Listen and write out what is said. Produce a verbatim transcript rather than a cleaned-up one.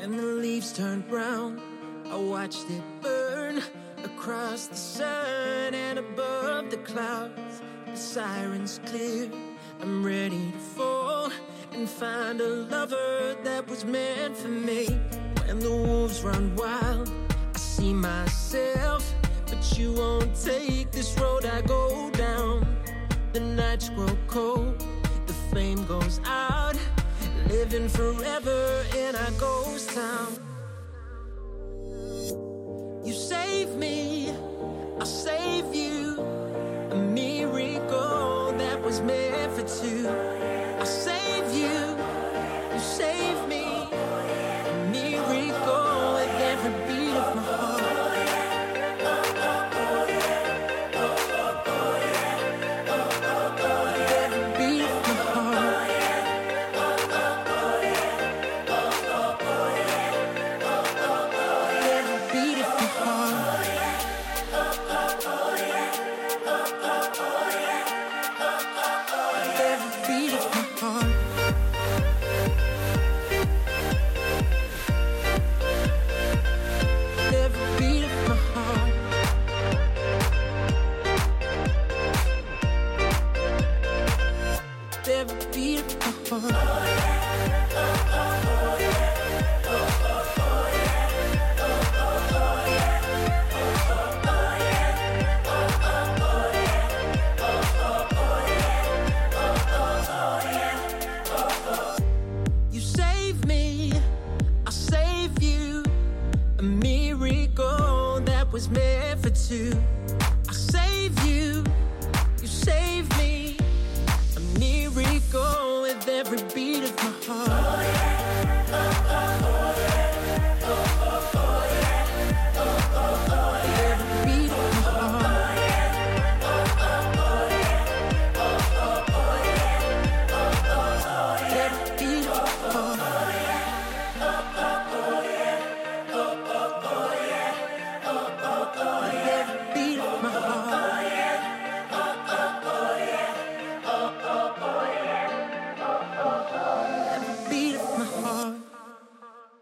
When the leaves turned brown, I watched it burn across the sun and above the clouds. The sirens clear, I'm ready to fall and find a lover that was meant for me. When the wolves run wild, I see myself, but you won't take this road I go down. The nights grow cold, the flame goes out, living forever in our ghost town. You save me